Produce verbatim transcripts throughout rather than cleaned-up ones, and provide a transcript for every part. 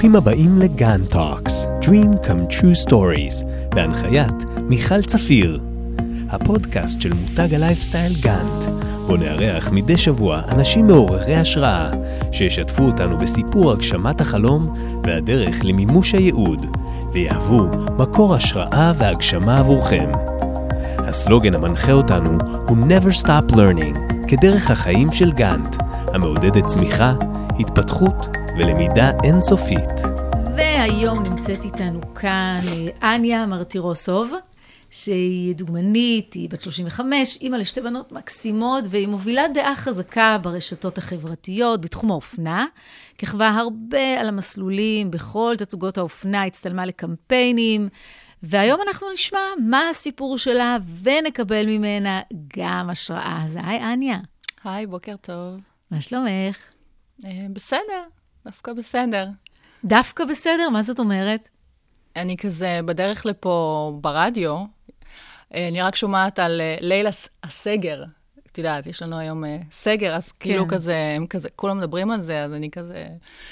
ברוכים הבאים לגן טוקס, Dream Come True Stories, בהנחיית מיכל צפיר. הפודקאסט של מותג הלייפסטייל גאנט, בו נארח מדי שבוע אנשים מעוררי השראה, שישתפו אותנו בסיפור הגשמת החלום והדרך למימוש הייעוד, ויהוו מקור השראה והגשמה עבורכם. הסלוגן המנחה אותנו הוא Never Stop Learning, כדרך החיים של גאנט, המעודדת צמיחה, התפתחות ולמידה אינסופית. והיום נמצאת איתנו כאן אניה מרטירוסוב, שהיא דוגמנית, היא בת שלושים וחמש, אימא לשתי בנות מקסימות, והיא מובילה דעה חזקה ברשתות החברתיות, בתחום האופנה, כחווה הרבה על המסלולים, בכל תצוגות האופנה, הצטלמה לקמפיינים, והיום אנחנו נשמע מה הסיפור שלה, ונקבל ממנה גם השראה. אז היי אניה. היי, בוקר טוב. מה שלומך? בסדר, דווקא בסדר. דווקא בסדר? מה זאת אומרת? אני כזה בדרך לפה ברדיו, אני רק שומעת על ליל הסגר. את יודעת, יש לנו היום סגר, אז כאילו כזה, הם כזה, כולם מדברים על זה, אז אני כזה...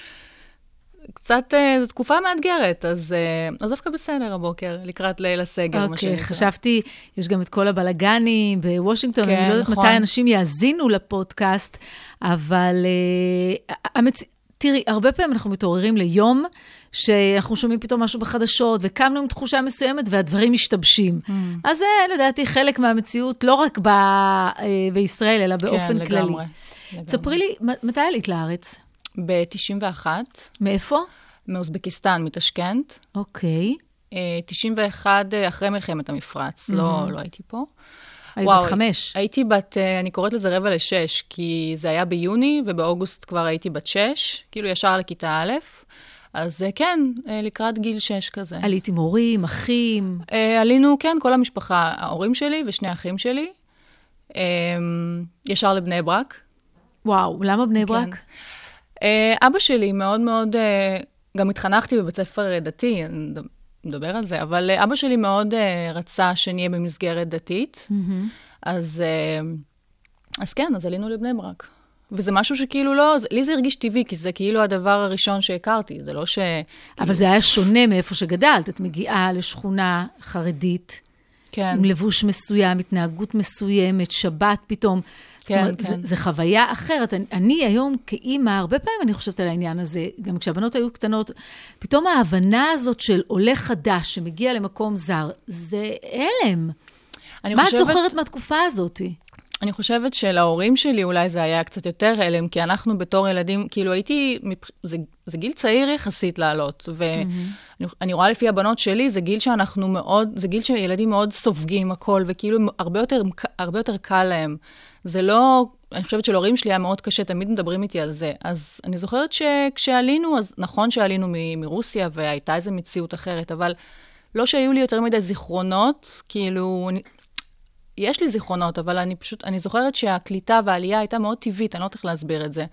קצת, זו תקופה מאתגרת, אז, אז דווקא בסדר הבוקר, לקראת ליל הסגר. אוקיי, חשבתי, יש גם את כל הבלגנים בוושינגטון, אני לא יודעת מתי אנשים יאזינו לפודקאסט, אבל המצ... תראי, הרבה פעמים אנחנו מתעוררים ליום, שאנחנו שומעים פתאום משהו בחדשות, וקמנו עם תחושה מסוימת, והדברים משתבשים. Mm. אז זה, לדעתי, חלק מהמציאות, לא רק ב... בישראל, אלא באופן כן, כללי. לגמרי. ספרי לי, מתי עלית לארץ? ב-תשעים ואחת. מאיפה? מאוזבקיסטן, מתשכנת. אוקיי. תשעים ואחת אחרי מלחמת המפרץ, mm-hmm. לא, לא הייתי פה. היית בת חמש. הייתי בת, אני קוראת לזה רבע לשש, כי זה היה ביוני, ובאוגוסט כבר הייתי בת שש, כאילו ישר לכיתה א', אז כן, לקראת גיל שש כזה. עליתי עם הורים, אחים? עלינו, כן, כל המשפחה, ההורים שלי ושני אחים שלי, ישר לבני ברק. וואו, למה בני ברק? כן. אבא שלי מאוד מאוד, גם התחנכתי בבית ספר דתי, נדבר על זה, אבל אבא שלי מאוד רצה שנהיה במסגרת דתית, אז, אז כן, אז עלינו לבני ברק. וזה משהו שכאילו לא, לי זה הרגיש טבעי, כי זה כאילו הדבר הראשון שהכרתי, זה לא ש... אבל זה היה שונה מאיפה שגדלת, את מגיעה לשכונה חרדית, כן. עם לבוש מסוים, התנהגות מסוימת, שבת פתאום, זאת אומרת, כן. זה, זה חוויה אחרת. אני, אני היום כאימא, הרבה פעמים אני חושבת על העניין הזה, גם כשהבנות היו קטנות, פתאום ההבנה הזאת של עולה חדש שמגיע למקום זר, זה אלם. מה חושבת, את זוכרת מהתקופה הזאת? אני חושבת שלהורים שלי אולי זה היה קצת יותר אלם, כי אנחנו בתור ילדים, כאילו הייתי, זה, זה גיל צעיר יחסית לעלות, ואני mm-hmm. רואה לפי הבנות שלי, זה גיל שאנחנו מאוד, זה גיל שילדים מאוד סופגים הכל, וכאילו הרבה יותר, הרבה יותר קל להם. זה לא, אני חושבת שלהורים שלי היה מאוד קשה, תמיד מדברים איתי על זה. אז אני זוכרת שכשעלינו, אז נכון שעלינו מ- מרוסיה, והייתה איזו מציאות אחרת, אבל לא שהיו לי יותר מדי זיכרונות, כאילו, אני, יש לי זיכרונות, אבל אני פשוט, אני זוכרת שהקליטה והעלייה הייתה מאוד טבעית, אני לא יודעת לחזביר את זה.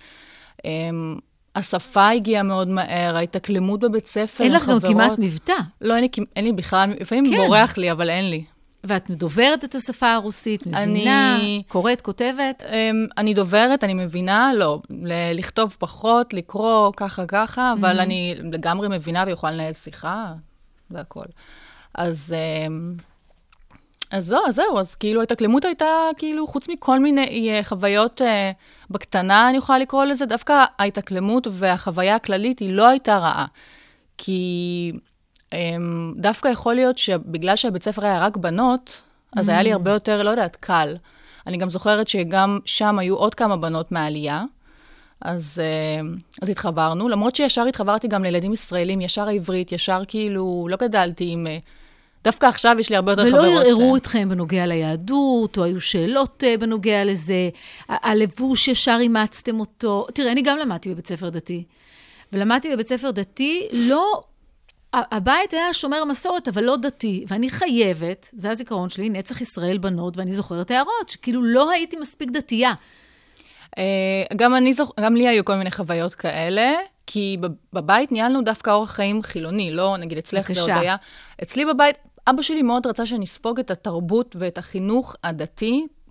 השפה הגיעה מאוד מהר, ההתאקלמות בבית ספר, אין לך גם כמעט מבטא. לא, אין לי, אין לי בכלל, לפעמים בורח לי, אבל אין לי. ואת דוברת את השפה הרוסית, מבינה, אני, קוראת, כותבת? אני דוברת, אני מבינה, לא, לכתוב פחות, לקרוא, ככה, ככה, אבל mm-hmm. אני לגמרי מבינה ויכולה לנהל שיחה, והכל. אז, אז זהו, אז זהו, אז כאילו ההתאקלמות הייתה, כאילו, חוץ מכל מיני חוויות בקטנה, אני יכולה לקרוא לזה, דווקא ההתאקלמות והחוויה הכללית היא לא הייתה רעה, כי... דווקא יכול להיות שבגלל שהבית ספר היה רק בנות, אז היה לי הרבה יותר, לא יודעת, קל. אני גם זוכרת שגם שם היו עוד כמה בנות מהעלייה, אז, אז התחברנו, למרות שישר התחברתי גם לילדים ישראלים, ישר העברית, ישר כאילו, לא גדלתי עם... דווקא עכשיו יש לי הרבה יותר חברות. ולא ערערו אתכם בנוגע ליהדות, או היו שאלות בנוגע לזה, הלבוש ישר אימצתם אותו. תראה, אני גם למדתי בבית ספר דתי, ולמדתי בבית ספר דתי, לא... הבית היה שומר מסורת, אבל לא דתי, ואני חייבת, זה הזיכרון שלי, נצח ישראל בנות, ואני זוכרת הערות, שכאילו לא הייתי מספיק דתייה. גם, אני זוכ... גם לי היו כל מיני חוויות כאלה, כי בבית ניהלנו דווקא אורח חיים חילוני, לא נגיד אצלך זה עוד היה. אצלי בבית, אבא שלי מאוד רצה שנספוג את התרבות ואת החינוך הדתי,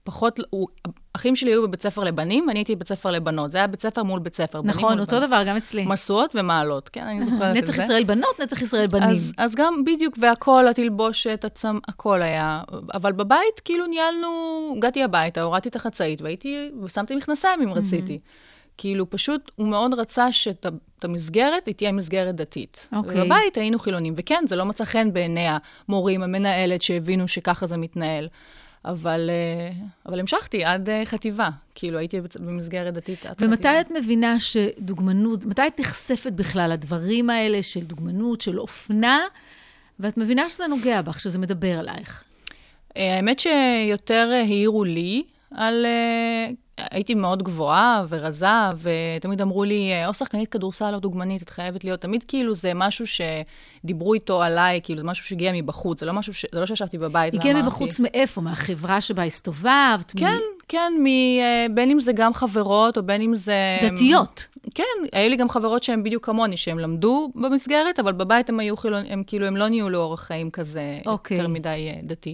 פחות, הוא, אחים שלי היו בבית ספר לבנים, אני הייתי בבית ספר לבנות. זה היה בית ספר מול בית ספר. נכון, אותו דבר, גם אצלי. מסועות ומעלות, כן, אני זוכרת את זה. נצח ישראל בנות, נצח ישראל בנים. אז, אז גם בדיוק, והכל, התלבושת, הצם, הכל היה. אבל בבית, כאילו ניהלנו, הגעתי הביתה, הורדתי את החצאית, והייתי, ושמתי מכנסיים אם רציתי. כאילו, פשוט הוא מאוד רצה שאת המסגרת, היא תהיה מסגרת דתית. אוקיי. ובבית היינו חילונים. וכן, זה לא מצא חן בעיני המורים, המנהלת, שהבינו שככה זה מתנהל. אבל, אבל המשכתי עד חטיבה. כאילו, הייתי במסגרת דתית עד חטיבה. ומתי את מבינה שדוגמנות, מתי את נחשפת בכלל לדברים האלה של דוגמנות, של אופנה, ואת מבינה שזה נוגע בך, שזה מדבר עלייך? האמת שיותר העירו לי על... הייתי מאוד גבוהה ורזה, ותמיד אמרו לי, או שחקנית כדורסל או דוגמנית, את חייבת להיות. תמיד כאילו זה משהו שדיברו איתו עליי, כאילו זה משהו שהגיע מבחוץ, זה לא משהו ש... זה לא שישבתי בבית ואמרתי. הגיע מבחוץ מאיפה? מהחברה שבה הסתובבת? כן, מ... כן, מ... בין אם זה גם חברות, או בין אם זה... דתיות. כן, היו לי גם חברות שהן בדיוק כמוני, שהן למדו במסגרת, אבל בבית הם היו חילון, הם כאילו, הם לא ניהלו אורח חיים כזה, okay. יותר מדי דתי.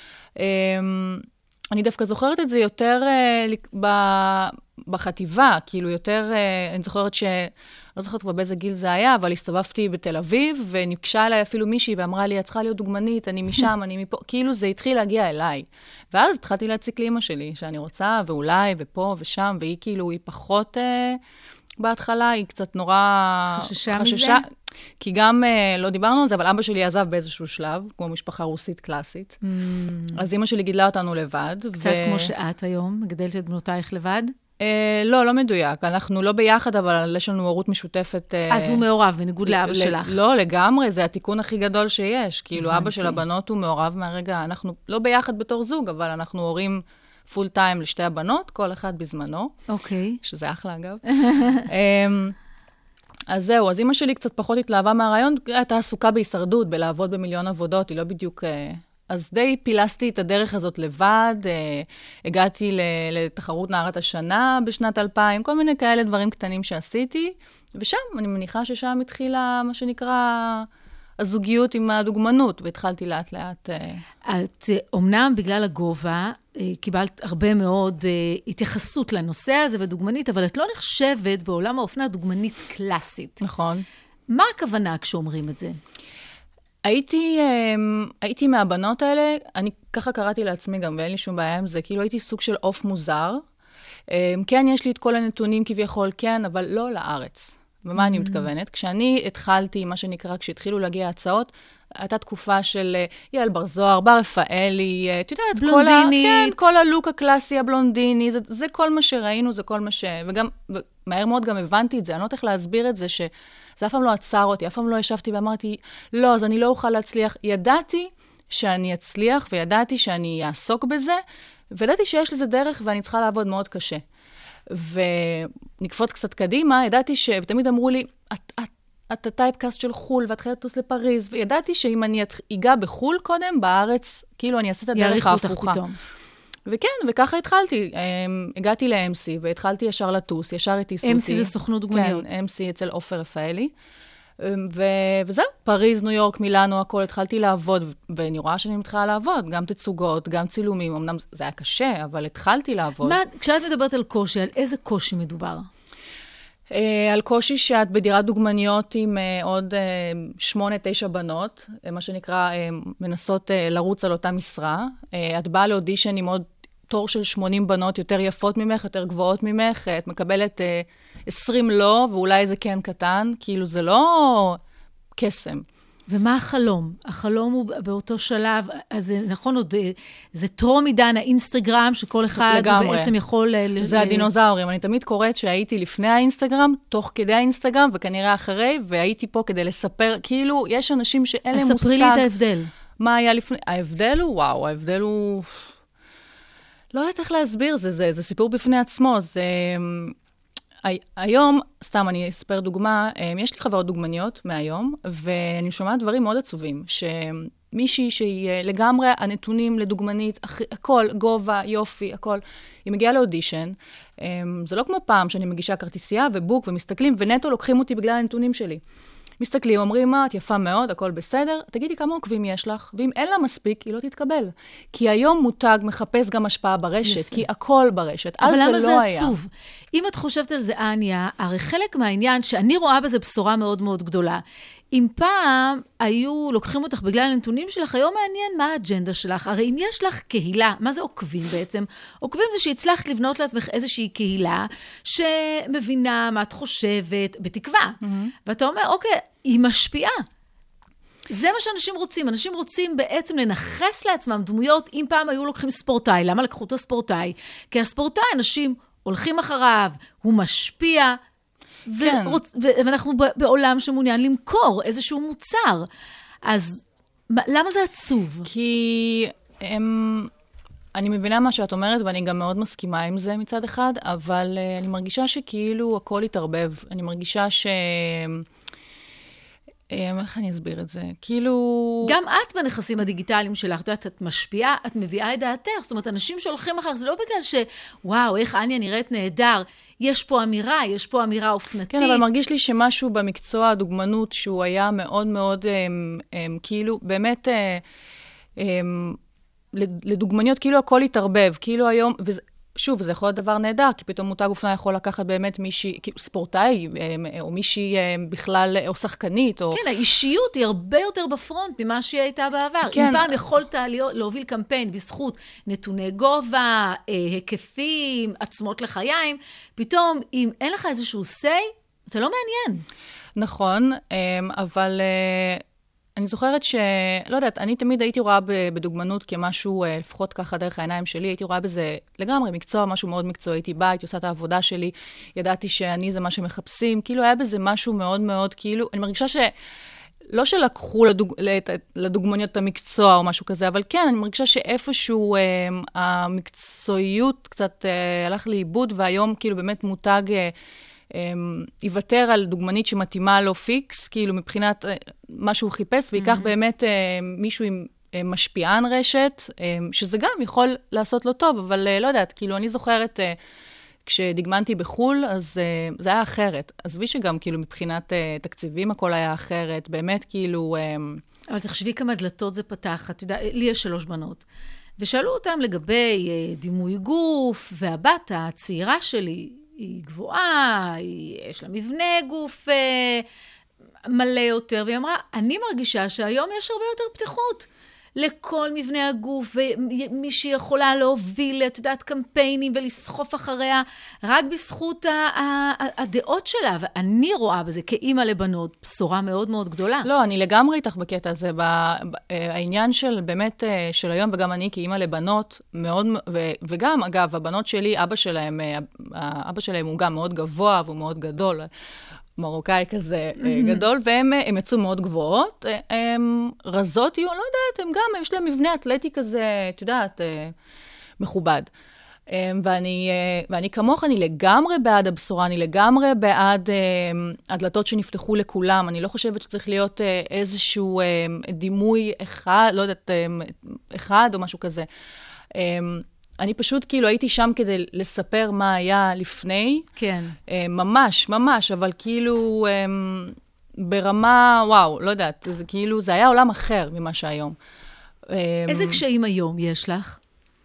אני דווקא זוכרת את זה יותר uh, בחטיבה, כאילו יותר, uh, אני זוכרת ש... לא זוכרת כבר באיזה גיל זה היה, אבל הסתובבתי בתל אביב, ונפגשה אליי אפילו מישהי, ואמרה לי, את צריכה להיות דוגמנית, אני משם, אני מפה, כאילו זה התחיל להגיע אליי. ואז התחלתי להציק לאמא שלי, שאני רוצה, ואולי, ופה ושם, והיא כאילו, היא פחות, uh, בהתחלה, היא קצת נורא... חששה, חששה מזה? כי גם, לא דיברנו על זה, אבל אבא שלי עזב באיזשהו שלב, כמו משפחה רוסית קלאסית. Mm. אז אמא שלי גידלה אותנו לבד. קצת ו... כמו שאת היום, מגדלת את בנותייך לבד? אה, לא, לא מדויק. אנחנו לא ביחד, אבל יש לנו הורות משותפת. אז אה... הוא מעורב, בניגוד לאבא ל- שלך. לא, לגמרי, זה התיקון הכי גדול שיש. כאילו, אבא של הבנות הוא מעורב מהרגע. אנחנו לא ביחד בתור זוג, אבל אנחנו הורים פול טיים לשתי הבנות, כל אחד בזמנו. אוקיי. שזה אחלה, אגב. אז זהו, אז אמא שלי קצת פחות התלהבה מהרעיון, הייתה עסוקה בהישרדות, בלעבוד במיליון עבודות, היא לא בדיוק... אז די פילסתי את הדרך הזאת לבד, הגעתי לתחרות נערת השנה בשנת אלפיים, כל מיני כאלה דברים קטנים שעשיתי, ושם, אני מניחה ששם התחילה מה שנקרא הזוגיות עם הדוגמנות, והתחלתי לאט לאט... את אומנם בגלל הגובה, קיבלת הרבה מאוד התייחסות לנושא הזה ודוגמנית, אבל את לא נחשבת בעולם האופנה דוגמנית קלאסית. נכון. מה הכוונה כשאומרים את זה? הייתי, הייתי מהבנות האלה, אני ככה קראתי לעצמי גם, ואין לי שום בעיה עם זה, כאילו הייתי סוג של אוף מוזר. כן, יש לי את כל הנתונים כביכול, כן, אבל לא לארץ. ומה אני מתכוונת? כשאני התחלתי, מה שנקרא, כשהתחילו להגיע הצעות, הייתה תקופה של יעל בר זוהר, בר רפאלי, את יודעת, בלונדינית. כל, כן, כל הלוק הקלאסי הבלונדיני, זה, זה כל מה שראינו, זה כל מה ש... וגם, מהר מאוד גם הבנתי את זה, אני לא יודעת איך להסביר את זה, שזה אף פעם לא עצר אותי, אף פעם לא ישבתי ואמרתי, לא, אז אני לא אוכל להצליח. ידעתי שאני אצליח, וידעתי שאני אעסוק בזה, וידעתי שיש לזה דרך, ואני צריכה לעבוד מאוד קשה. ונקפוץ קצת קדימה, ידעתי ש... ותמיד אמרו לי, את, את, את הטייפקאסט של חול, ואת חייבת לטוס לפריז, וידעתי שאם אני אגע בחול קודם, בארץ, כאילו אני אעשה את הדרך ההפוכה. וכן, וככה התחלתי. הגעתי ל-אם סי, והתחלתי ישר לטוס, ישר הטיסו אותי. אם סי זה סוכנות דוגמניות. כן, אם סי אצל עופר רפאלי. ו... וזהו, פריז, ניו יורק, מילאנו, הכל, התחלתי לעבוד, ואני רואה שאני מתחילה לעבוד, גם תצוגות, גם צילומים, אמנם זה היה קשה, אבל התחלתי לעבוד. מה, כשאת מדברת על קושי, על איזה קושי מדובר? Uh, על קושי שאת בדירת דוגמניות עם uh, עוד uh, שמונה, תשע בנות, uh, מה שנקרא, uh, מנסות uh, לרוץ על אותה משרה. Uh, את באה לאודישן עם עוד תור של שמונים בנות יותר יפות ממך, יותר גבוהות ממך, uh, את מקבלת... Uh, עשרים לא, ואולי זה כן קטן, כאילו זה לא קסם. ומה החלום? החלום הוא באותו שלב, אז זה נכון עוד, זה טרום עידן האינסטגרם, שכל אחד לגמרי. בעצם יכול... זה ל... הדינוזאורים. אני תמיד קוראת שהייתי לפני האינסטגרם, תוך כדי האינסטגרם, וכנראה אחרי, והייתי פה כדי לספר, כאילו, יש אנשים שאין להם מושג... ספרי לי את ההבדל. מה היה לפני... ההבדל הוא, וואו, ההבדל הוא... לא יודעת איך להסביר, זה, זה, זה סיפור בפני עצמו, זה... היום, סתם אני אספר דוגמה, יש לי חברות דוגמניות מהיום, ואני שומעת דברים מאוד עצובים, שמישהי שהיא לגמרי הנתונים לדוגמנית, הכל, גובה, יופי, הכל, היא מגיעה לאודישן, זה לא כמו פעם שאני מגישה כרטיסייה ובוק ומסתכלים, ונטו לוקחים אותי בגלל הנתונים שלי. מסתכלים, אומרים, מה, את יפה מאוד, הכל בסדר, תגידי כמה עוקבים יש לך, ואם אין לה מספיק, היא לא תתקבל. כי היום מותג מחפש גם השפעה ברשת, יפה. כי הכל ברשת, אז זה לא היה. אבל למה זה עצוב? אם את חושבת על זה, אניה, הרי חלק מהעניין שאני רואה בזה בשורה מאוד מאוד גדולה, אם פעם היו לוקחים אותך בגלל הנתונים שלך, היום מעניין מה האג'נדה שלך. הרי אם יש לך קהילה, מה זה עוקבים בעצם? עוקבים זה שהצלחת לבנות לעצמך איזושהי קהילה, שמבינה מה את חושבת, בתקווה. Mm-hmm. ואתה אומר, אוקיי, היא משפיעה. זה מה שאנשים רוצים. אנשים רוצים בעצם לנחס לעצמם דמויות, אם פעם היו לוקחים ספורטאי. למה לקחו את הספורטאי? כי הספורטאי, אנשים הולכים אחריו, הוא משפיע, כן. ורוצ... ו... ואנחנו בעולם שמעוניין למכור איזשהו מוצר. אז למה זה עצוב? כי הם... אני מבינה מה שאת אומרת, ואני גם מאוד מסכימה עם זה מצד אחד, אבל uh, אני מרגישה שכאילו הכל יתערבב. אני מרגישה ש... איך אני אסביר את זה? כאילו... גם את בנכסים הדיגיטליים שלך, את יודעת, את משפיעה, את מביאה את דעתך. זאת אומרת, אנשים שהולכים אחר, זה לא בגלל ש... וואו, איך אניה נראית נהדר. יש פה אמירה, יש פה אמירה אופנתית. כן, אבל מרגיש לי שמשהו במקצוע הדוגמנות, שהוא היה מאוד מאוד, הם, הם, כאילו, באמת, הם, לדוגמניות, כאילו הכל התערבב, כאילו היום, וזה, שוב, זה יכול להיות דבר נהדר, כי פתאום מותג אופנה יכול לקחת באמת מישהי, ספורטאי, או מישהי בכלל, או שחקנית, או... כן, האישיות היא הרבה יותר בפרונט ממה שהיא הייתה בעבר. כן. אם פעם יכולת להוביל קמפיין בזכות נתוני גובה, היקפים, עצמות לחיים, פתאום, אם אין לך איזשהו סי, זה לא מעניין. נכון, אבל... אני זוכרת ש... לא יודעת, אני תמיד הייתי רואה בדוגמנות כמשהו, לפחות ככה דרך העיניים שלי, הייתי רואה בזה לגמרי מקצוע, משהו מאוד מקצועי. הייתי באה, הייתי עושה את העבודה שלי, ידעתי שאני זה מה שמחפשים, כאילו היה בזה משהו מאוד מאוד, כאילו, אני מרגישה ש... לא שלקחו לדוג... לדוגמניות את המקצוע או משהו כזה, אבל כן, אני מרגישה שאיפשהו אה, המקצועיות קצת אה, הלך לאיבוד, והיום כאילו באמת מותג... אה, יוותר על דוגמנית שמתאימה לו פיקס, כאילו מבחינת מה שהוא חיפש, ויקח באמת מישהו עם משפיען רשת, שזה גם יכול לעשות לו טוב, אבל לא יודעת, כאילו אני זוכרת, כשדגמנתי בחול, אז זה היה אחרת. עזבי שגם כאילו מבחינת תקציבים הכל היה אחרת, באמת כאילו... אבל תחשבי כמה דלתות זה פתח, אתה יודע, לי יש שלוש בנות, ושאלו אותם לגבי דימוי גוף, והבת הצעירה שלי, היא גבוהה, היא, יש לה מבנה גוף אה, מלא יותר, והיא אמרה, אני מרגישה שהיום יש הרבה יותר פתיחות לכל מבנה הגוף, ומי שיכולה להוביל, את יודעת, קמפיינים ולסחוף אחריה, רק בזכות ה- ה- הדעות שלה, ואני רואה בזה כאימא לבנות, בשורה מאוד מאוד גדולה. לא, אני לגמרי איתך בקטע הזה, העניין של באמת, של היום, וגם אני כאימא לבנות, מאוד, ו- וגם, אגב, הבנות שלי, אבא שלהם, אבא שלהם הוא גם מאוד גבוה, והוא מאוד גדול, מרוקאי כזה mm-hmm. גדול, והם הם יצאו מאוד גבוהות, הם רזות יהיו, לא יודעת, הם גם, יש להם מבנה אתלטי כזה, את יודעת, מכובד. ואני, ואני כמוך, אני לגמרי בעד הבשורה, אני לגמרי בעד הדלתות שנפתחו לכולם, אני לא חושבת שצריך להיות איזשהו דימוי אחד, לא יודעת, אחד או משהו כזה. אני פשוט כאילו הייתי שם כדי לספר מה היה לפני. כן. ממש, ממש, אבל כאילו ברמה, וואו, לא יודעת, זה כאילו, זה היה עולם אחר ממה שהיום. איזה קשיים היום יש לך?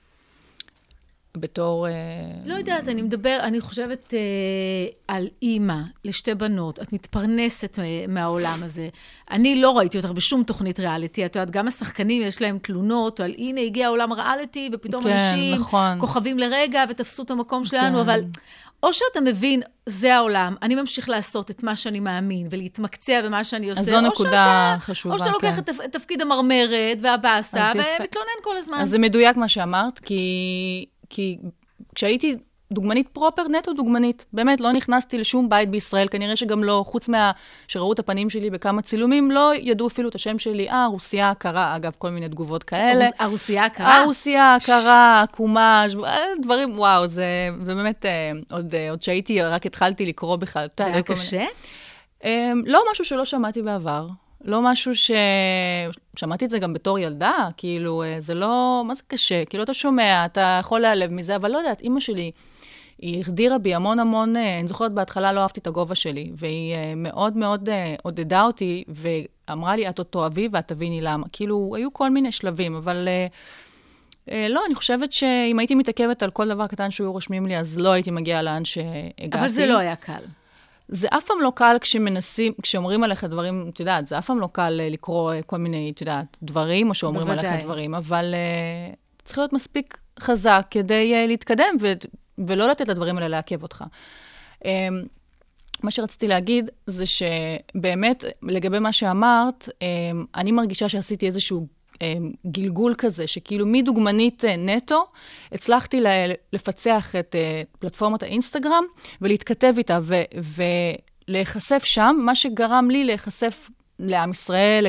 בתור... לא יודעת, אני מדבר, אני חושבת על אימא, לשתי בנות, את מתפרנסת מהעולם הזה. אני לא ראיתי אותך בשום תוכנית ריאליטי, את יודעת, גם השחקנים יש להם תלונות על הנה הגיע העולם ריאליטי, ופתאום כן, אנשים נכון. כוכבים לרגע ותפסו את המקום שלנו, כן. אבל או שאתה מבין, זה העולם, אני ממשיך לעשות את מה שאני מאמין, ולהתמקצע במה שאני עושה, אז זו נקודה חשובה. או שאתה לוקח את תפקיד המרמרת והבאסה, ומתלונן כל הזמן. אז זה מדויק מה שאמרת, כי... כי כשהייתי דוגמנית פרופר, נטו דוגמנית, באמת לא נכנסתי לשום בית בישראל, כנראה שגם לא, חוץ מה שראו את הפנים שלי בכמה צילומים, לא ידעו אפילו את השם שלי, אה, רוסיה הכרה, אגב, כל מיני תגובות כאלה. הרוסיה הכרה? הרוסיה הכרה, עקומה, דברים, וואו, זה, זה באמת, עוד, עוד שהייתי, רק התחלתי לקרוא בכלל. זה היה קשה? לא משהו שלא שמעתי בעבר. לא משהו ש... שמעתי את זה גם בתור ילדה, כאילו, זה לא... מה זה קשה? כאילו, אתה שומע, אתה יכול להיעלב מזה, אבל לא יודעת, אמא שלי, היא החדירה בי המון המון, אני זוכרת בהתחלה לא אהבתי את הגובה שלי, והיא מאוד מאוד עודדה אותי, ואמרה לי, את עוד תאהבי ואת תביני למה. כאילו, היו כל מיני שלבים, אבל לא, אני חושבת שאם הייתי מתעכבת על כל דבר קטן שהיו רושמים לי, אז לא הייתי מגיעה לאן שהגעתי. אבל זה לא היה קל. זה אף פעם לא קל כשמנסים, כשאומרים עליך דברים, את יודעת, זה אף פעם לא קל לקרוא כל מיני, את יודעת, דברים, או שאומרים בוודאי. עליך דברים, אבל uh, צריך להיות מספיק חזק כדי uh, להתקדם, ו- ולא לתת לדברים האלה לעכב אותך. Um, מה שרציתי להגיד, זה שבאמת, לגבי מה שאמרת, um, אני מרגישה שעשיתי איזשהו um, גלגול כזה, שכאילו מדוגמנית uh, נטו, הצלחתי לפצח את uh, פלטפורמת האינסטגרם, ולהתכתב איתה, ו- ולהיחשף שם, מה שגרם לי להיחשף לעם ישראל,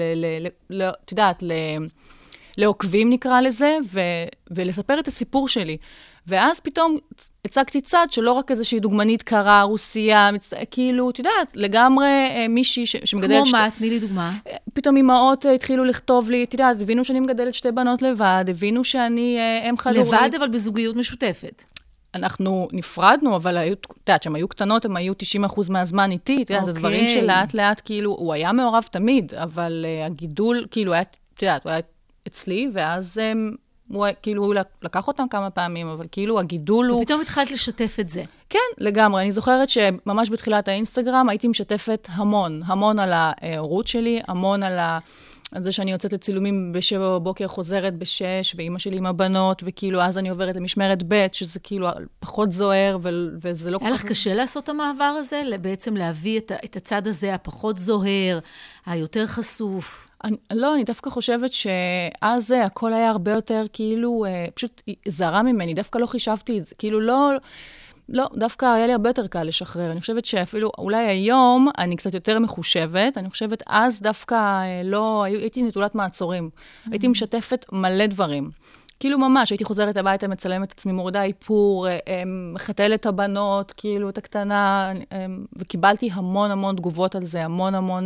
את יודעת, לעוקבים נקרא לזה, ו- ולספר את הסיפור שלי. ואז פתאום הצגתי צד שלא רק איזושהי דוגמנית קרה, רוסיה, מצ... כאילו, את יודעת, לגמרי מישהי ש... שמגדלת... כמו מה? תני לי דוגמה. פתאום אמהות התחילו לכתוב לי, את יודעת, הבינו שאני מגדלת שתי בנות לבד, הבינו שאני אם חד-הורית. לבד, אבל בזוגיות משותפת. אנחנו נפרדנו, אבל היו, את יודעת, שהם היו קטנות, הם היו תשעים אחוז מהזמן איתי, את יודעת, זה דברים שלאט לאט, כאילו, הוא היה מעורב תמיד, אבל הגידול, כאילו, היה, את יודעת, הוא היה אצלי, ואז... הוא, כאילו, הוא לקח אותם כמה פעמים, אבל כאילו הגידול הוא... ופתאום התחלת לשתף את זה. כן, לגמרי. אני זוכרת שממש בתחילת האינסטגרם הייתי משתפת המון, המון על ההורות שלי, המון על, ה... על זה שאני יוצאת לצילומים בשבע בבוקר, חוזרת בשש, ואימא שלי עם הבנות, וכאילו אז אני עוברת למשמרת ב', שזה כאילו פחות זוהר, ו... וזה לא... היה לך קשה לעשות את המעבר הזה? בעצם להביא את, את הצד הזה, הפחות זוהר, היותר חשוף? אני, לא, אני דווקא חושבת שאז הכל היה הרבה יותר, כאילו, פשוט זרה ממני, דווקא לא חישבתי את זה, כאילו לא, לא, דווקא היה לי הרבה יותר קל לשחרר. אני חושבת שאפילו, אולי היום אני קצת יותר מחושבת, אני חושבת אז דווקא לא, הייתי נטולת מעצורים, הייתי משתפת מלא דברים. כאילו ממש, הייתי חוזרת הביתה, מצלמת את עצמי, מורידה איפור, מחתלת את הבנות, כאילו, את הקטנה, וקיבלתי המון המון תגובות על זה, המון המון...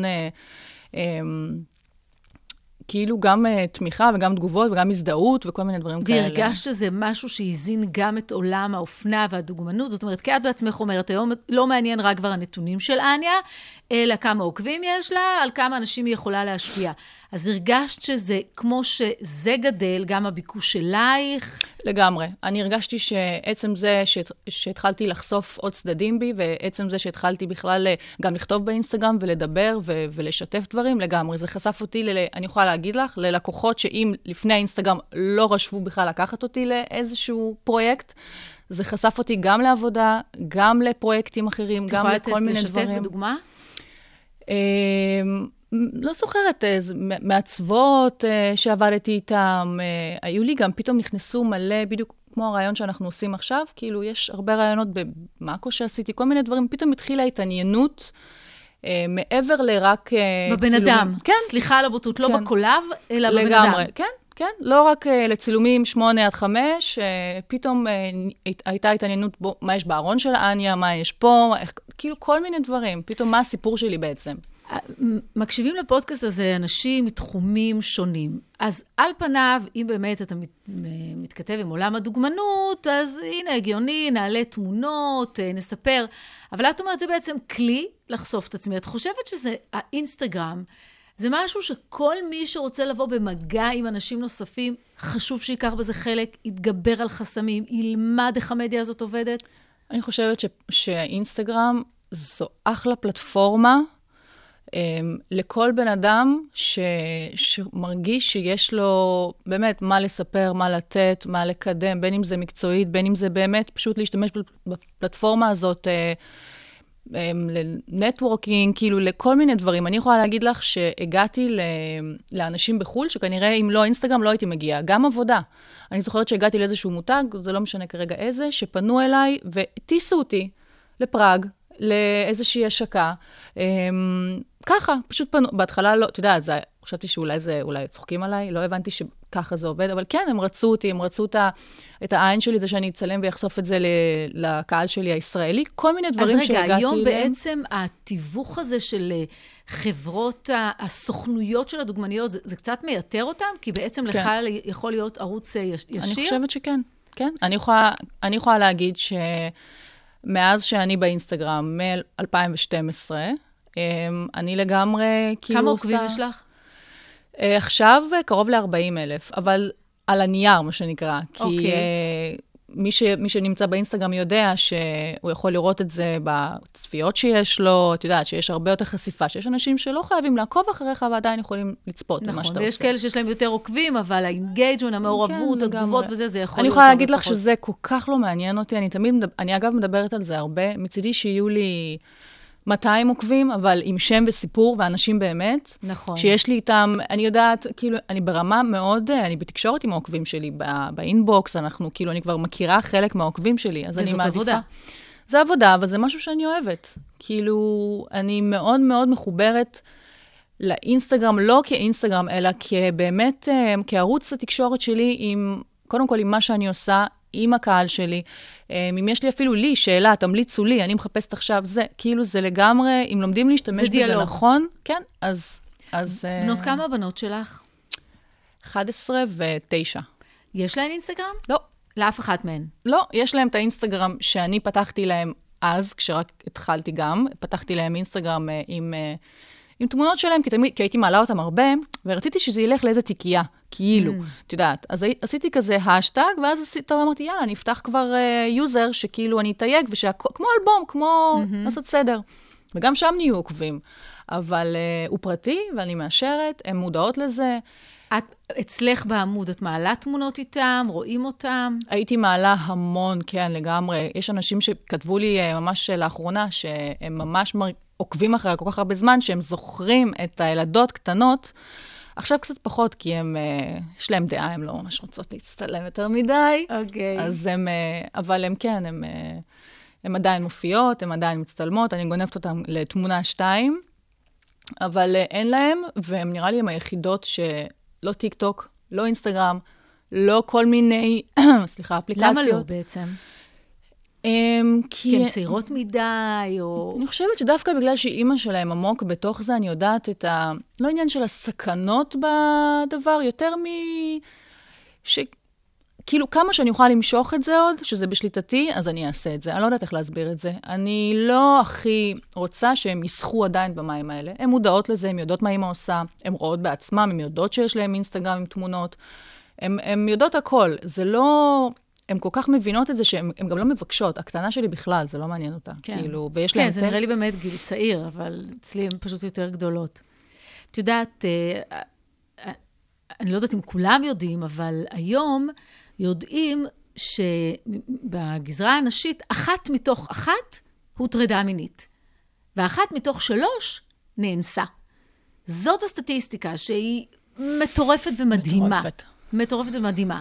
כאילו גם uh, תמיכה וגם תגובות וגם הזדהות וכל מיני דברים כאלה. והרגשת שזה משהו שהזין גם את עולם האופנה והדוגמנות, זאת אומרת, כי את בעצמך אומרת, היום לא מעניין רק כבר הנתונים של אניה, אלא כמה עוקבים יש לה, על כמה אנשים היא יכולה להשפיע. אז הרגשת שזה, כמו שזה גדל, גם הביקוש שלייך? לגמרי. אני הרגשתי שעצם זה שהת, שהתחלתי לחשוף עוד צדדים בי, ועצם זה שהתחלתי בכלל גם לכתוב באינסטגרם ולדבר ו, ולשתף דברים, לגמרי. זה חשף אותי, ל, אני יכולה להגיד לך, ללקוחות שאם לפני האינסטגרם לא רשבו בכלל לקחת אותי לאיזשהו פרויקט, זה חשף אותי גם לעבודה, גם לפרויקטים אחרים, גם לכל מיני דברים. תוכל לשתף בדוגמה? לא זוכרת, מעצבות שעבדתי איתם, היו לי גם, פתאום נכנסו מלא, בדיוק כמו הרעיון שאנחנו עושים עכשיו, כאילו יש הרבה רעיונות במאקו שעשיתי, כל מיני דברים, פתאום התחילה התעניינות, מעבר לרק בבן אדם. כן. סליחה על הבוטות, לא בקולב, אלא בבן אדם. לגמרי, כן. כן, לא רק לצילומים שמונה עד חמש, פתאום הייתה התעניינות בו, מה יש בארון של אניה, מה יש פה, כאילו כל מיני דברים, פתאום מה הסיפור שלי בעצם. מקשיבים לפודקאסט הזה אנשים מתחומים שונים, אז על פניו, אם באמת אתה מת, מתכתב עם עולם הדוגמנות, אז הנה הגיוני, נעלה תמונות, נספר, אבל את אומרת, זה בעצם כלי לחשוף את עצמי. את חושבת שזה האינסטגרם, זה משהו שכל מי שרוצה לבוא במגע עם אנשים נוספים, חשוב שיקח בזה חלק, יתגבר על חסמים, ילמד איך המדיה הזאת עובדת? אני חושבת ש- שהאינסטגרם זו אחלה פלטפורמה, לכל בן אדם ש... שמרגיש שיש לו באמת מה לספר, מה לתת, מה לקדם, בין אם זה מקצועית, בין אם זה באמת פשוט להשתמש בפלטפורמה הזאת, לנטוורקינג, כאילו לכל מיני דברים. אני יכולה להגיד לך שהגעתי לאנשים בחול, שכנראה אם לא אינסטגרם לא הייתי מגיעה, גם עבודה. אני זוכרת שהגעתי לאיזשהו מותג, זה לא משנה כרגע איזה, שפנו אליי וטיסו אותי לפראג, לאיזושהי השקה. ככה, פשוט פנו, בהתחלה לא, אתה יודע, זה, חשבתי שאולי זה, אולי צוחקים עליי, לא הבנתי שככה זה עובד, אבל כן, הם רצו אותי, הם רצו את, את העין שלי, זה שאני אצלם ויחשוף את זה לקהל שלי הישראלי, כל מיני דברים שהגעתי אליהם. אז רגע, היום אליהם. בעצם התיווך הזה של חברות, הסוכנויות של הדוגמניות, זה, זה קצת מייתר אותם? כי בעצם כן. לך יכול להיות ערוץ ישיר? אני חושבת שכן. כן. אני יכולה, אני יכולה להגיד שמאז שאני באינסטגרם, מ-אלפיים ושתים עשרה, אני לגמרי כאילו כמה עושה... עוקבים יש לך? עכשיו קרוב ל-ארבעים אלף, אבל על הנייר, מה שנקרא. כי אוקיי. מי, ש, מי שנמצא באינסטגרם יודע שהוא יכול לראות את זה בצפיות שיש לו, את יודעת שיש הרבה יותר חשיפה, שיש אנשים שלא חייבים לעקוב אחריך, ועדיין יכולים לצפות במה שאתה עושה. נכון, ויש כאלה שיש להם יותר עוקבים, אבל האינגייג'מנט, המעורבות, התגובות וזה, זה יכול אני להיות יכולה הרבה להגיד לך פחות. שזה כל כך לא מעניין אותי, אני תמיד, אני אגב מדברת על זה הרבה, מצידי שיהיו לי מאתיים עוקבים, אבל עם שם וסיפור ואנשים באמת. נכון. שיש לי איתם, אני יודעת, כאילו, אני ברמה מאוד, אני בתקשורת עם העוקבים שלי, באינבוקס, אנחנו, כאילו, אני כבר מכירה חלק מהעוקבים שלי, אז אני מעדיפה. וזאת עבודה. זה עבודה, אבל זה משהו שאני אוהבת. כאילו, אני מאוד מאוד מחוברת לאינסטגרם, לא כאינסטגרם, אלא כבאמת, כערוץ התקשורת שלי, עם, קודם כל, עם מה שאני עושה, עם הקהל שלי. אם יש לי אפילו לי שאלה, תמליצו לי, אני מחפשת עכשיו, זה, כאילו זה לגמרי, אם לומדים להשתמש בזה נכון, כן, אז... אז בנות, כמה הבנות שלך? אחת עשרה ותשע. יש להן אינסטגרם? לא. לאף אחת מהן? לא, יש להם את האינסטגרם שאני פתחתי להם אז, כשרק התחלתי גם, פתחתי להם אינסטגרם עם... עם תמונות שלהם, כי, תמיד, כי הייתי מעלה אותם הרבה, ורציתי שזה ילך לאיזה תיקייה, כאילו, mm. את יודעת. אז עשיתי כזה השטג, ואז עשיתי, אמרתי, יאללה, אני אפתח כבר יוזר, uh, שכאילו אני אתייג, כמו אלבום, כמו mm-hmm. לעשות סדר. וגם שם נהיו עוקבים. אבל uh, הוא פרטי, ואני מאשרת, הן מודעות לזה. את, אצלך בעמוד, את מעלה תמונות איתם, רואים אותם? הייתי מעלה המון, כן, לגמרי. יש אנשים שכתבו לי uh, ממש לאחרונה, שהם ממש מר... עוקבים אחרי כל כך הרבה זמן, שהם זוכרים את הילדות קטנות, עכשיו קצת פחות, כי הם, יש להם דעה, הם לא ממש רוצות להצטלם יותר מדי. אוקיי. אז הם, אבל הם כן, הם, הם עדיין מופיעות, הם עדיין מצטלמות, אני גונבת אותם לתמונה שתיים, אבל אין להם, והם נראה לי הם היחידות שלא טיק טוק, לא אינסטגרם, לא כל מיני, סליחה, אפליקציות. למה לא בעצם? כי הן צעירות מדי, או... אני חושבת שדווקא בגלל שאימא שלהם עמוק בתוך זה, אני יודעת את ה... לא עניין של הסכנות בדבר, יותר מ... ש... כאילו, כמה שאני אוכל למשוך את זה עוד, שזה בשליטתי, אז אני אעשה את זה. אני לא יודעת איך להסביר את זה. אני לא הכי רוצה שהם יסחו עדיין במים האלה. הן מודעות לזה, הן יודעות מה אימא עושה, הן רואות בעצמם, הן יודעות שיש להם אינסטגרם עם תמונות. הן יודעות הכל. זה לא... הן כל כך מבינות את זה שהן גם לא מבקשות. הקטנה שלי בכלל, זה לא מעניין אותה. כן, כאילו, ויש כן להם זה יותר... נראה לי באמת גיל צעיר, אבל אצלי הן פשוט יותר גדולות. את יודעת, אני לא יודעת אם כולם יודעים, אבל היום יודעים שבגזרה הנשית, אחת מתוך אחת הוטרדה מינית. ואחת מתוך שלוש נאנסה. זאת הסטטיסטיקה שהיא מטורפת ומדהימה. מטורפת. מטורפת ומדהימה.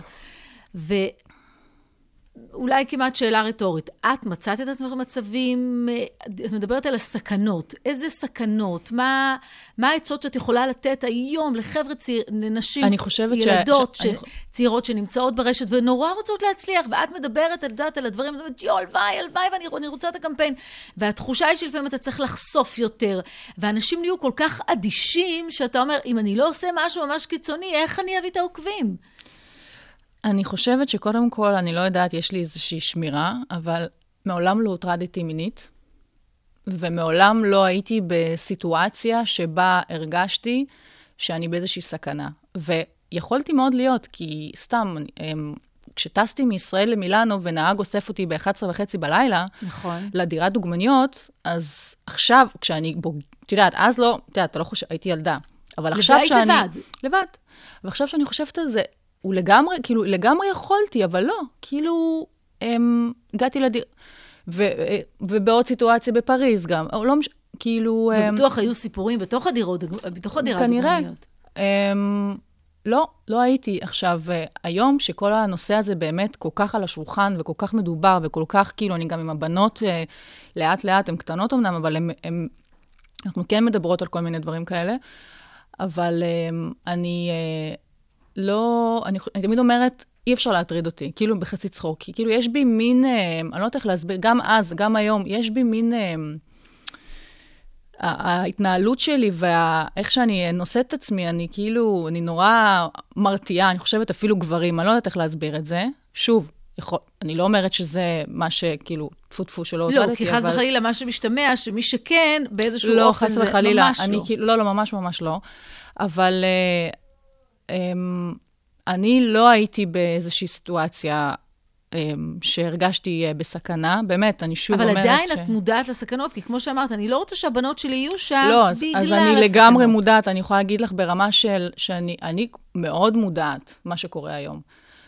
ואולי כמעט שאלה רטורית. את מצאת את עצמך במצבים, את מדברת על הסכנות. איזה סכנות? מה, מה העצות שאת יכולה לתת היום לחבר'ה צעיר, לנשים, אני חושבת ילדות, ש... ש... צעירות שנמצאות ברשת ונורא רוצות להצליח, ואת מדברת על, דעת, על הדברים, ואת אומרת, יו, הלוואי, הלוואי, ואני רוצה את הקמפיין. והתחושה היא שלפעמים אתה צריך לחשוף יותר, ואנשים נהיו כל כך אדישים, שאתה אומר, אם אני לא עושה משהו ממש קיצוני, איך אני אביא את העוקבים? אני חושבת שקודם כל, אני לא יודעת, יש לי איזושהי שמירה, אבל מעולם לא הוטרדתי מינית, ומעולם לא הייתי בסיטואציה שבה הרגשתי שאני באיזושהי סכנה. ויכולתי מאוד להיות, כי סתם, כשטסתי מישראל למילאנו, ונהג אוסף אותי ב-אחת עשרה וחצי בלילה, נכון. לדירת דוגמניות, אז עכשיו, כשאני, את יודעת, אז לא, את יודעת, אתה לא חושב, הייתי ילדה, אבל עכשיו שאני... לבד. לבד. ועכשיו שאני חושבת על זה, הוא לגמרי, כאילו, לגמרי יכולתי, אבל לא. כאילו, הם, הגעתי לדיר... ו, ובעוד סיטואציה בפריז גם. לא מש... כאילו... ובטוח הם... היו סיפורים בתוך הדירות, בתוך הדירה כנראה. דוגמניות. הם... לא, לא הייתי. עכשיו, היום שכל הנושא הזה באמת כל כך על השולחן, וכל כך מדובר, וכל כך, כאילו, אני גם עם הבנות, לאט לאט, הן קטנות אמנם, אבל הם, הם... אנחנו כן מדברות על כל מיני דברים כאלה, אבל אני... לא, אני, אני תמיד אומרת, אי אפשר להטריד אותי, כאילו בחצי צחוק, כי כאילו יש בי מין, אני לא יודעת איך להסביר, גם אז, גם היום, יש בי מין, ההתנהלות שלי ואיך שאני נושאת את עצמי, אני כאילו, אני נורא מרתיעה, אני חושבת אפילו גברים, אני לא יודעת איך להסביר את זה. שוב, יכול, אני לא אומרת שזה מה שכאילו, טפו-טפו שלא הוטרדתי, לא, כי חס וחלילה מה שמשתמע, שמי שכן, באיזשהו לא, אופן זה וחלילה, ממש אני, לא. כאילו, לא, לא, ממש ממש לא. אבל אה, אה, אני לא הייתי באיזושהי סיטואציה אה, שהרגשתי אה, בסכנה, באמת, אני שוב אבל אומרת ש... אבל עדיין את מודעת לסכנות, כי כמו שאמרת, אני לא רוצה שהבנות שלי יהיו שם לא, אז, בגלל אז הסכנות. אני לגמרי מודעת, אני יכולה להגיד לך ברמה של, שאני אני מאוד מודעת מה שקורה היום.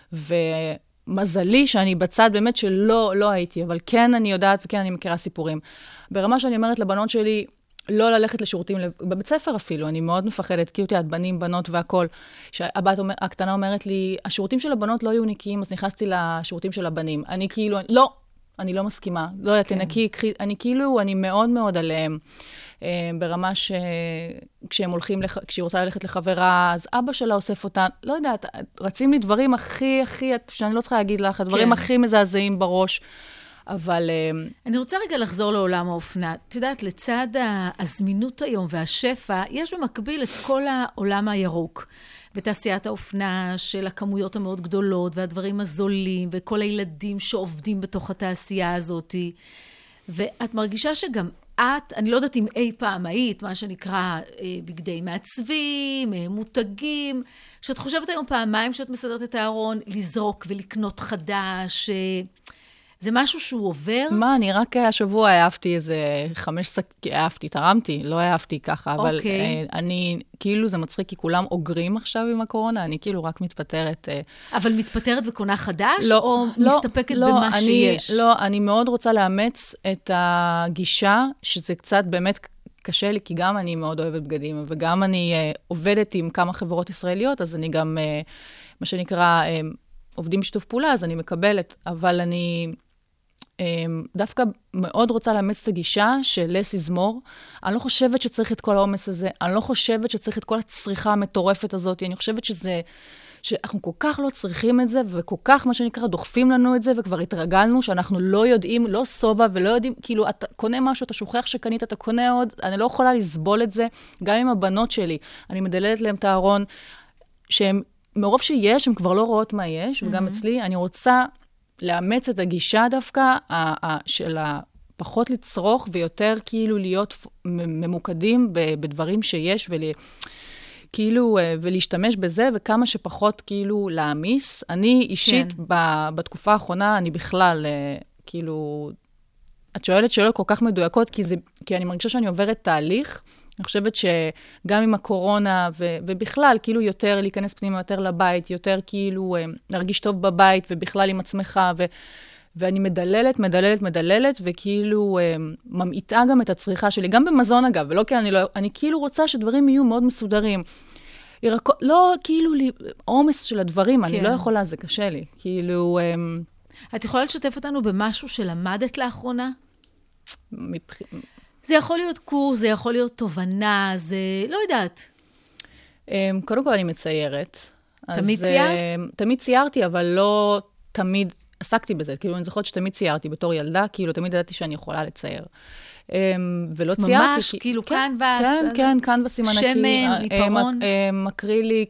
ומזלי שאני בצד באמת שלא לא הייתי, אבל כן אני יודעת וכן אני מכירה סיפורים. ברמה שאני אומרת לבנות שלי, לא ללכת לשירותים, בבית ספר אפילו, אני מאוד מפחדת, כי אותי, את בנים, בנות והכל. שהבת אומר, הקטנה אומרת לי, השירותים של הבנות לא היו נקיים, אז נכנסתי לשירותים של הבנים. אני כאילו, לא, אני לא מסכימה, לא יודעת, תנקי, אני כאילו, אני מאוד מאוד עליהם, ברמה שכשהם הולכים, כשהיא רוצה ללכת לחברה, אז אבא שלה אוסף אותה, לא יודעת, רצים לי דברים הכי, הכי, שאני לא צריכה להגיד לך, הדברים הכי מזעזעים בראש, אבל... אני רוצה רגע לחזור לעולם האופנה. את יודעת, לצד הזמינות היום והשפע, יש במקביל את כל העולם הירוק. בתעשיית האופנה של הכמויות המאוד גדולות, והדברים הזולים, וכל הילדים שעובדים בתוך התעשייה הזאת. ואת מרגישה שגם את, אני לא יודעת אם אי פעם היית, מה שנקרא בגדי מעצבים, מותגים, שאת חושבת היום פעמיים שאת מסדרת את הארון, לזרוק ולקנות חדש... זה משהו שהוא עובר? מה, אני רק השבוע העפתי איזה חמש שק... העפתי, תרמתי, לא העפתי ככה, אבל okay. אני, כאילו זה מצחיק, כי כולם אוגרים עכשיו עם הקורונה, אני כאילו רק מתפטרת. אבל מתפטרת וקונה חדש? לא, או לא, מסתפקת לא, במה אני, שיש? לא, אני מאוד רוצה לאמץ את הגישה, שזה קצת באמת קשה לי, כי גם אני מאוד אוהבת בגדים, וגם אני uh, עובדת עם כמה חברות ישראליות, אז אני גם, uh, מה שנקרא, uh, עובדים בשיתוף פעולה, אז אני מקבלת, אבל אני... דווקא מאוד רוצה לאמץ את הגישה של less is more. אני לא חושבת שצריך את כל העומס הזה, אני לא חושבת שצריך את כל הצריכה המטורפת הזאת, אני חושבת שזה, שאנחנו כל כך לא צריכים את זה, וכל כך, מה שנקרא, דוחפים לנו את זה, וכבר התרגלנו שאנחנו לא יודעים, לא סובה ולא יודעים, כאילו, אתה קונה משהו, אתה שוכח שקנית, אתה קונה עוד, אני לא יכולה לסבול את זה, גם עם הבנות שלי, אני מדללת להם את הארון, שהם, מרוב שיש, הם כבר לא רואות מה יש, וגם אצלי, אני רוצה לאמץ את הגישה דווקא של הפחות לצרוך ויותר כאילו להיות ממוקדים בדברים שיש וכאילו ולהשתמש בזה וכמה שפחות כאילו להמיס. אני אישית בתקופה האחרונה, אני בכלל כאילו, את שואלת שאלות כל כך מדויקות, כי, זה, כי אני מרגישה שאני עוברת תהליך. אני חושבת שגם עם הקורונה, ו- ובכלל, כאילו יותר להיכנס פנימה יותר לבית, יותר כאילו להרגיש טוב בבית, ובכלל עם עצמך, ו- ואני מדללת, מדללת, מדללת, וכאילו ממעיטה גם את הצריכה שלי, גם במזון אגב, ולא כי אני לא, אני כאילו רוצה שדברים יהיו מאוד מסודרים. ירקו, לא כאילו לי, עומס של הדברים, כן. אני לא יכולה, זה קשה לי. כאילו... את יכולה לשתף אותנו במשהו שלמדת לאחרונה? מבח... זה יכול להיות קורס, זה יכול להיות תובנה, זה לא יודעת. קודם כל אני מציירת. תמיד ציירת? תמיד ציירתי, אבל לא תמיד עסקתי בזה. כאילו אני זוכרת שתמיד ציירתי בתור ילדה, כאילו תמיד ידעתי שאני יכולה לצייר. ולא ציירתי. ממש, כאילו קנבס. כן, כן, קנבס עם ענקי. שמן, עיפרון. אקריליק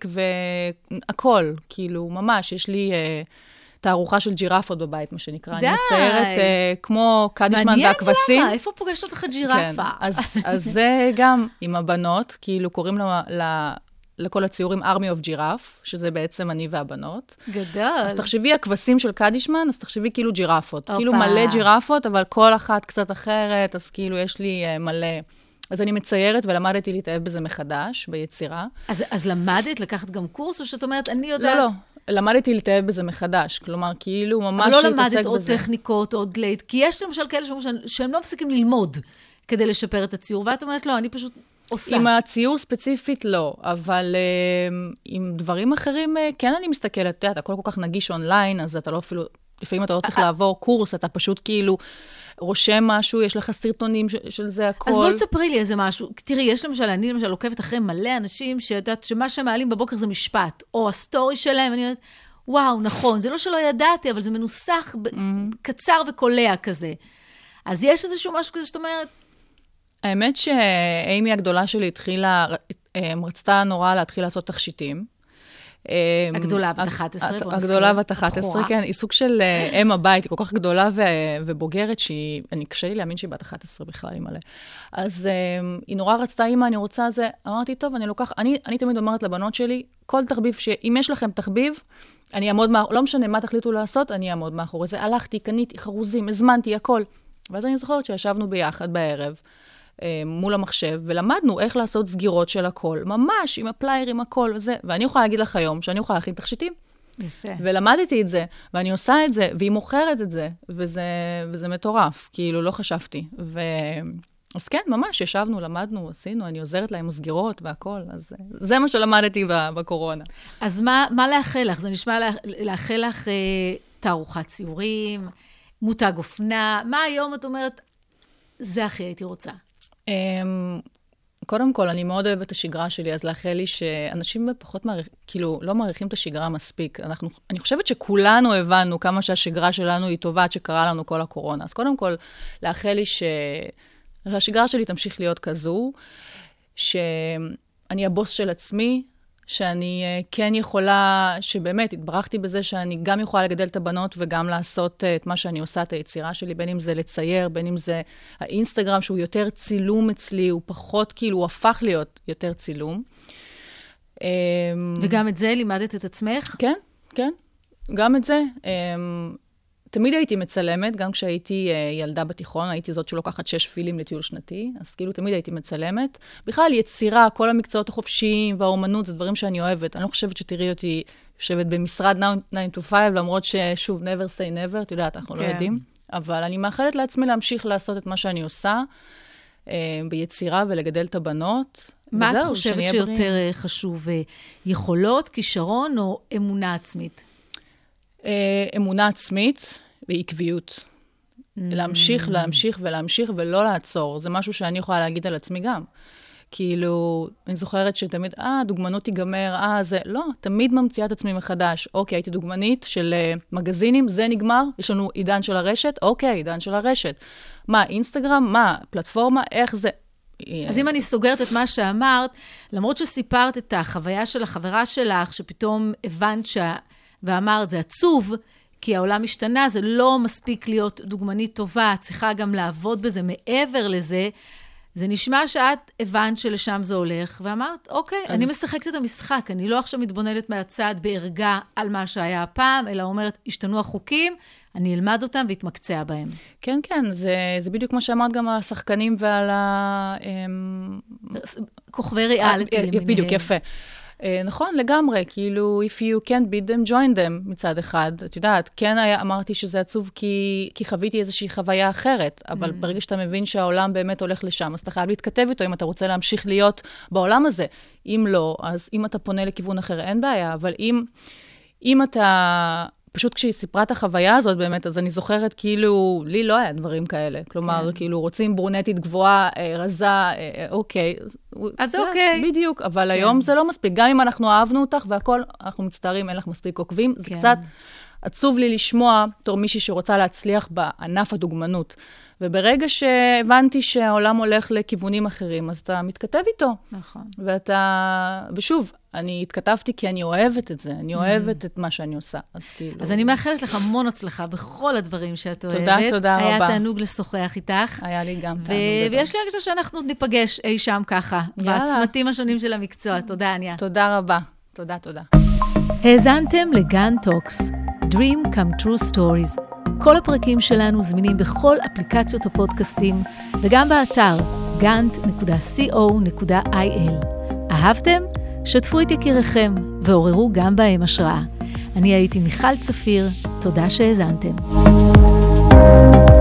והכל, כאילו ממש, יש לי... תערוכה של ג'ירפות בבית, מה שנקרא. די. אני מציירת uh, כמו קדישמן והכבשים. מעניין למה? איפה פוגשת אותך ג'ירפה? כן. אז, אז זה גם עם הבנות, כאילו קוראים לה, לה, לכל הציורים Army of Giraffe, שזה בעצם אני והבנות. גדול. אז תחשבי הכבשים של קדישמן, אז תחשבי כאילו ג'ירפות. אופה. כאילו מלא ג'ירפות, אבל כל אחת קצת אחרת, אז כאילו יש לי uh, מלא... אז אני מציירת ולמדתי להתאהב בזה מחדש, ביצירה. אז, אז למדת לקחת גם קורס, או שאת אומרת, אני יודעת... לא, לא. למדתי להתאהב בזה מחדש, כלומר, כאילו ממש להתעסק בזה. אבל לא למדת עוד טכניקות, עוד לייט, כי יש למשל כאלה שאומרים שהם לא מפסיקים ללמוד כדי לשפר את הציור, ואת אומרת, לא, אני פשוט עושה. עם הציור ספציפית לא, אבל uh, עם דברים אחרים, uh, כן אני מסתכלת, אתה יודע, הכל כל כך נגיש אונליין, אז אתה לא אפילו, לפעמים אתה לא צריך לעבור קורס, אתה פשוט כאילו רושם משהו, יש לך סרטונים של, של זה הכל. אז בואי תספרי לי איזה משהו. תראי, יש למשל, אני למשל עוקבת אחרי מלא אנשים שיודעת שמה שהם מעלים בבוקר זה משפט, או הסטורי שלהם, אני יודעת, וואו, נכון, זה לא שלא ידעתי, אבל זה מנוסח mm-hmm. קצר וקולע כזה. אז יש איזשהו משהו כזה שאת אומרת? האמת שאימי הגדולה שלי התחילה, רצתה נורא להתחיל לעשות תכשיטים, הגדולה בת אחת עשרה. הגדולה בת אחת עשרה, כן, היא סוג של אם הבית, היא כל כך גדולה ובוגרת, שאני קשה לי להאמין שהיא בת אחת עשרה בכלל, היא מלא. אז היא נורא רצתה, אמא, אני רוצה זה, אמרתי, טוב, אני לוקח, אני תמיד אומרת לבנות שלי, כל תחביב, שאם יש לכם תחביב, אני אעמוד, לא משנה מה תחליטו לעשות, אני אעמוד מאחורי זה. הלכתי, קניתי, חרוזים, הזמנתי, הכל. ואז אני זוכרת שישבנו ביחד בערב, מול המחשב, ולמדנו איך לעשות סגירות של הכל, ממש עם הפלייר, עם הכל וזה, ואני יכולה להגיד לך היום, שאני יכולה להכין תכשיטים. יפה. ולמדתי את זה, ואני עושה את זה, והיא מוכרת את זה, וזה, וזה מטורף, כאילו לא חשבתי. ו... אז כן, ממש, ישבנו, למדנו, עשינו, אני עוזרת לה עם הסגירות והכל, אז זה מה שלמדתי בקורונה. אז מה, מה לאחל לך? זה נשמע לה, לאחל לך אה, תערוכת ציורים, מותג אופנה, מה היום את אומרת, זה הכי הייתי רוצה? קודם כל, אני מאוד אוהבת את השגרה שלי, אז לאחל לי שאנשים פחות מעריכים, כאילו, לא מעריכים את השגרה מספיק. אנחנו, אני חושבת שכולנו הבנו כמה שהשגרה שלנו היא טובה, עד שקרה לנו כל הקורונה. אז קודם כל, לאחל לי ש... שהשגרה שלי תמשיך להיות כזו, שאני הבוס של עצמי, שאני כן יכולה, שבאמת התברכתי בזה שאני גם יכולה לגדל את הבנות וגם לעשות את מה שאני עושה, את היצירה שלי, בין אם זה לצייר, בין אם זה האינסטגרם שהוא יותר צילום אצלי, הוא פחות כאילו, הוא הפך להיות יותר צילום. וגם את זה לימדת את עצמך? כן, כן, גם את זה. תמיד הייתי מצלמת, גם כשהייתי ילדה בתיכון, הייתי זאת שלוקחת שש פילים לטיול שנתי, אז כאילו תמיד הייתי מצלמת. בכלל, יצירה, כל המקצועות החופשיים והאומנות, זה דברים שאני אוהבת. אני לא חושבת שתראי אותי יושבת במשרד nine to five, למרות ששוב, never say never, את יודעת, אנחנו לא יודעים. אבל אני מאחלת לעצמי להמשיך לעשות את מה שאני עושה, ביצירה ולגדל את הבנות. מה את חושבת שיותר חשוב? יכולות, כישרון או אמונה עצמית? אמונה עצמית ועקביות. להמשיך, להמשיך ולהמשיך ולא לעצור. זה משהו שאני יכולה להגיד על עצמי גם. כאילו, אני זוכרת שתמיד, אה, דוגמנות תיגמר, אה, זה, לא, תמיד ממציאה את עצמי מחדש. אוקיי, הייתי דוגמנית של מגזינים, זה נגמר, יש לנו עידן של הרשת, אוקיי, עידן של הרשת. מה, אינסטגרם? מה, פלטפורמה? איך זה? אז אם אני סוגרת את מה שאמרת, למרות שסיפרת את החוויה של החברה שלך, שפתאום הבנת שה... ואמרת, זה עצוב, כי העולם משתנה, זה לא מספיק להיות דוגמנית טובה, צריכה גם לעבוד בזה מעבר לזה, זה נשמע שאת הבנת שלשם זה הולך, ואמרת, אוקיי, אז... אני משחקת את המשחק, אני לא עכשיו מתבוננת מהצד בערגה על מה שהיה הפעם, אלא אומרת, השתנו החוקים, אני אלמד אותם והתמקצע בהם. כן, כן, זה, זה בדיוק כמו שאמרת גם על השחקנים ועל ה... כוכבי ריאליטי למיניהם. בדיוק, יפה. נכון, לגמרי, כאילו, if you can't beat them, join them מצד אחד. את יודעת, כן היה, אמרתי שזה עצוב כי, כי חוויתי איזושהי חוויה אחרת, אבל mm. ברגע שאתה מבין שהעולם באמת הולך לשם, אז אתה חייב להתכתב איתו אם אתה רוצה להמשיך להיות בעולם הזה. אם לא, אז אם אתה פונה לכיוון אחר, אין בעיה, אבל אם, אם אתה... פשוט כשהיא סיפרה את החוויה הזאת באמת, אז אני זוכרת כאילו, לי לא היה דברים כאלה. כלומר, כן. כאילו, רוצים ברונטית גבוהה, רזה, אוקיי. אז זה אוקיי. בדיוק, אבל כן. היום זה לא מספיק. גם אם אנחנו אהבנו אותך והכל, אנחנו מצטערים, אין לך מספיק עוקבים. כן. זה קצת עצוב לי לשמוע תור מישהי שרוצה להצליח בענף הדוגמנות. וברגע שהבנתי שהעולם הולך לכיוונים אחרים, אז אתה מתכתב איתו. נכון. ואתה, ושוב, אני התכתבתי כי אני אוהבת את זה, אני אוהבת את מה שאני עושה, אז כאילו... אז אני מאחלת לך המון הצלחה בכל הדברים שאת אוהבת. תודה, תודה רבה. היה תענוג לשוחח איתך. היה לי גם תענוג. ויש לי הרגשה שאנחנו ניפגש אי שם ככה, בצמתים השונים של המקצוע. תודה, אניה. תודה רבה. תודה, תודה. האזנתם לגן טוקס, Dream Come True Stories. כל הפרקים שלנו זמינים בכל אפליקציות הפודקאסטים, וגם באתר גאנט נקודה סי או נקודה איי אל. אהבתם? שתפו את יקיריכם ועוררו גם בהם השראה. אני הייתי מיכל צפיר, תודה שהאזנתם.